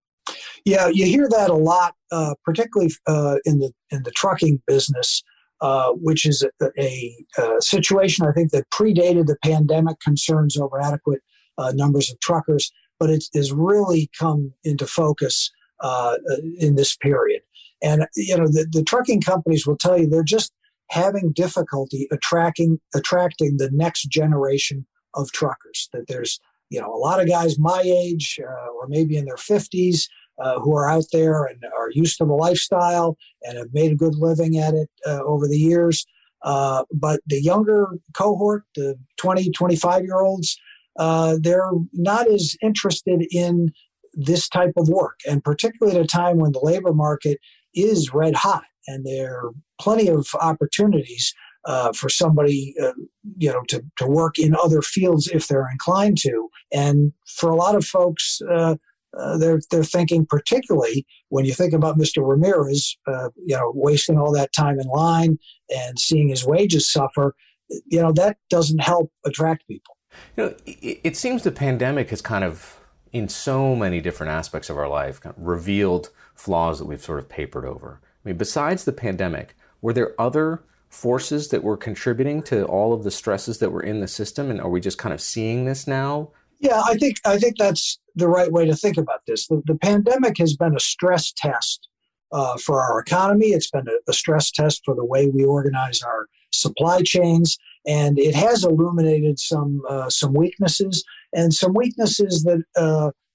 Yeah, you hear that a lot, uh, particularly uh, in the in the trucking business, uh, which is a, a, a situation I think that predated the pandemic concerns over adequate uh, numbers of truckers, but it has really come into focus Uh, in this period. And, you know, the, the trucking companies will tell you they're just having difficulty attracting attracting the next generation of truckers. That there's, you know, a lot of guys my age uh, or maybe in their fifties uh, who are out there and are used to the lifestyle and have made a good living at it uh, over the years. Uh, but the younger cohort, the twenty, twenty-five-year-olds, uh, they're not as interested in this type of work, and particularly at a time when the labor market is red hot and there are plenty of opportunities uh, for somebody, uh, you know, to, to work in other fields if they're inclined to. And for a lot of folks, uh, uh, they're they're thinking, particularly when you think about Mister Ramirez, uh, you know, wasting all that time in line and seeing his wages suffer, you know, that doesn't help attract people. You know, it, it seems the pandemic has kind of, in so many different aspects of our life, kind of revealed flaws that we've sort of papered over. I mean, besides the pandemic, were there other forces that were contributing to all of the stresses that were in the system? And are we just kind of seeing this now? Yeah, I think I think that's the right way to think about this. The, the pandemic has been a stress test uh, for our economy. It's been a, a stress test for the way we organize our supply chains. And it has illuminated some uh, some weaknesses and some weaknesses that uh,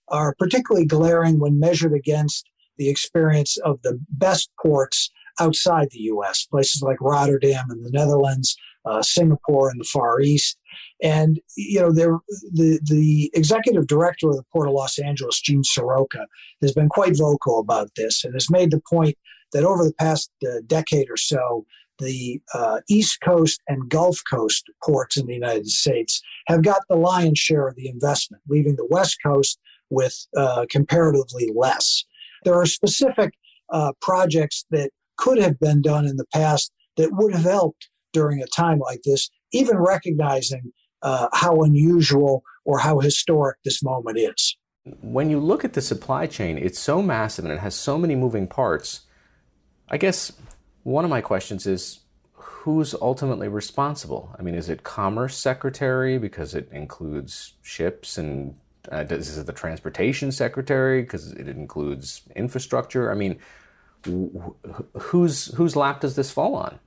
are particularly glaring when measured against the experience of the best ports outside the U S, places like Rotterdam in the Netherlands, uh, Singapore in the Far East. And, you know, the, the executive director of the Port of Los Angeles, Gene Soroka, has been quite vocal about this and has made the point that over the past uh, decade or so, the uh, East Coast and Gulf Coast ports in the United States have got the lion's share of the investment, leaving the West Coast with uh, comparatively less. There are specific uh, projects that could have been done in the past that would have helped during a time like this, even recognizing uh, how unusual or how historic this moment is. When you look at the supply chain, it's so massive and it has so many moving parts. I guess one of my questions is, who's ultimately responsible? I mean, is it Commerce Secretary because it includes ships, and uh, is it the Transportation Secretary because it includes infrastructure? I mean, whose whose lap does this fall on?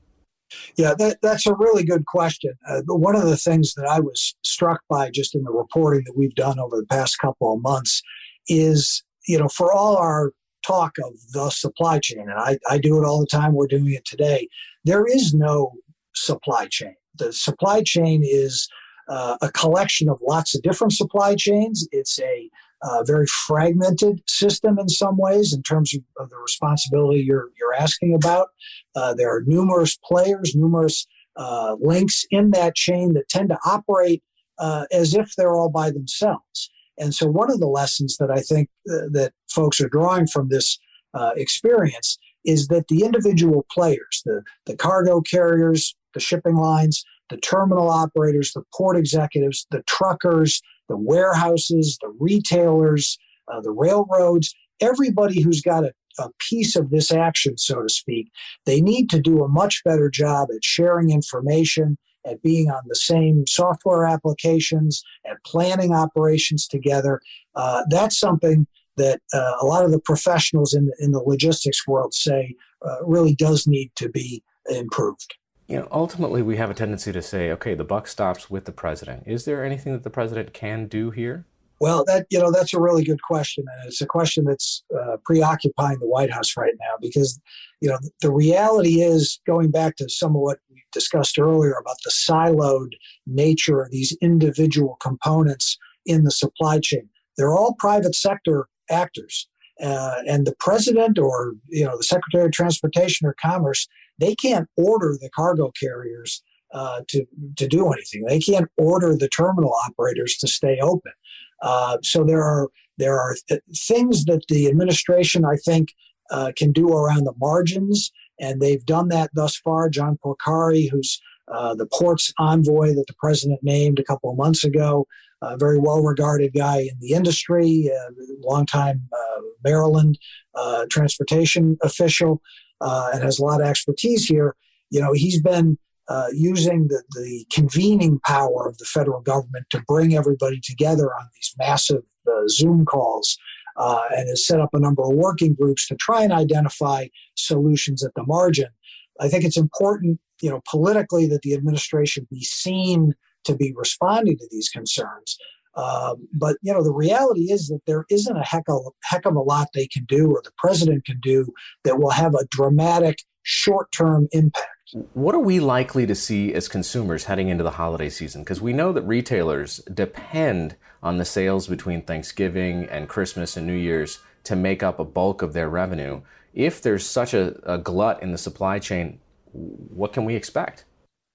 Yeah, that, that's a really good question. Uh, but one of the things that I was struck by just in the reporting that we've done over the past couple of months is, you know, for all our talk of the supply chain, and I, I do it all the time, we're doing it today, there is no supply chain. The supply chain is uh, a collection of lots of different supply chains. It's a uh, very fragmented system in some ways in terms of, of the responsibility you're, you're asking about. Uh, there are numerous players, numerous uh, links in that chain that tend to operate uh, as if they're all by themselves. And so one of the lessons that I think uh, that folks are drawing from this uh, experience is that the individual players, the, the cargo carriers, the shipping lines, the terminal operators, the port executives, the truckers, the warehouses, the retailers, uh, the railroads, everybody who's got a, a piece of this action, so to speak, they need to do a much better job at sharing information, at being on the same software applications, at planning operations together. Uh, that's something that uh, a lot of the professionals in the, in the logistics world say uh, really does need to be improved. You know, ultimately, we have a tendency to say, okay, the buck stops with the president. Is there anything that the president can do here? Well, that you know, that's a really good question, and it's a question that's uh, preoccupying the White House right now because, you know, the reality is, going back to some of what we discussed earlier about the siloed nature of these individual components in the supply chain, they're all private sector actors, uh, and the president or you know the Secretary of Transportation or Commerce, they can't order the cargo carriers uh, to to do anything. They can't order the terminal operators to stay open. Uh, so there are there are th- things that the administration, I think, uh, can do around the margins, and they've done that thus far. John Porcari, who's uh, the ports envoy that the president named a couple of months ago, a very well-regarded guy in the industry, uh, longtime uh, Maryland uh, transportation official, uh, and has a lot of expertise here. You know, he's been Uh, using the, the convening power of the federal government to bring everybody together on these massive uh, Zoom calls uh, and has set up a number of working groups to try and identify solutions at the margin. I think it's important, you know, politically that the administration be seen to be responding to these concerns. Um, but, you know, the reality is that there isn't a heck of, heck of a lot they can do or the president can do that will have a dramatic short-term impact. What are we likely to see as consumers heading into the holiday season? Because we know that retailers depend on the sales between Thanksgiving and Christmas and New Year's to make up a bulk of their revenue. If there's such a, a glut in the supply chain, what can we expect?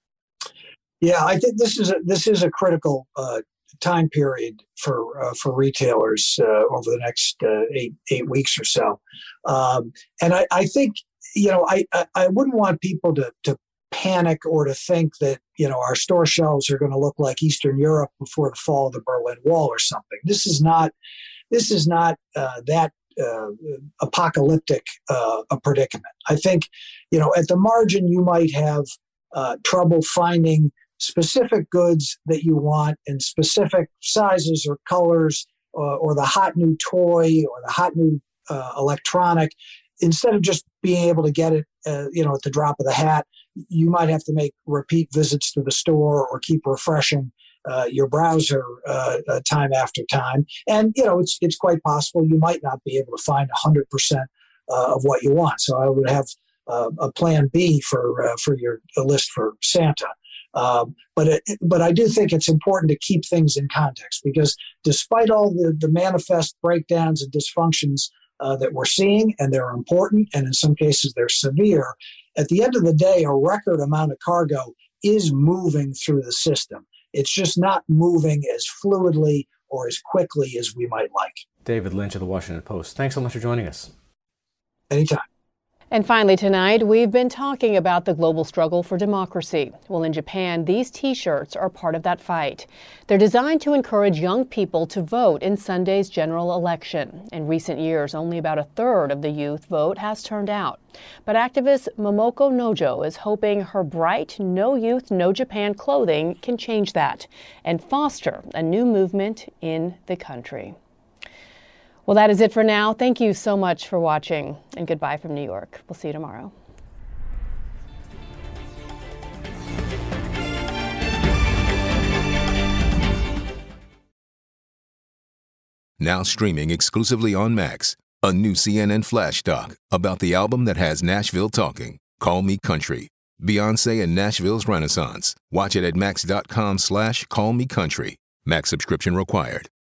Yeah, I think this is a, this is a critical uh, time period for uh, for retailers uh, over the next uh, eight eight weeks or so, um, and I, I think. You know, I, I wouldn't want people to, to panic or to think that, you know, our store shelves are going to look like Eastern Europe before the fall of the Berlin Wall or something. This is not this is not uh, that uh, apocalyptic uh, a predicament. I think, you know, at the margin, you might have uh, trouble finding specific goods that you want in specific sizes or colors or, or the hot new toy or the hot new uh, electronic. Instead of just being able to get it, uh, you know, at the drop of the hat, you might have to make repeat visits to the store or keep refreshing uh, your browser uh, uh, time after time. And, you know, it's it's quite possible you might not be able to find one hundred percent uh, of what you want. So I would have uh, a plan B for uh, for your list for Santa. Um, but it, but I do think it's important to keep things in context, because despite all the, the manifest breakdowns and dysfunctions uh, that we're seeing, and they're important, and in some cases they're severe, at the end of the day, a record amount of cargo is moving through the system. It's just not moving as fluidly or as quickly as we might like. David Lynch of the Washington Post, thanks so much for joining us. Anytime. And finally tonight, we've been talking about the global struggle for democracy. Well, in Japan, these T-shirts are part of that fight. They're designed to encourage young people to vote in Sunday's general election. In recent years, only about a third of the youth vote has turned out. But activist Momoko Nojo is hoping her bright No Youth, No Japan clothing can change that and foster a new movement in the country. Well, that is it for now. Thank you so much for watching, and goodbye from New York. We'll see you tomorrow. Now streaming exclusively on Max, a new C N N Flash doc about the album that has Nashville talking, Call Me Country, Beyonce and Nashville's Renaissance. Watch it at max dot com slash call me country. Max subscription required.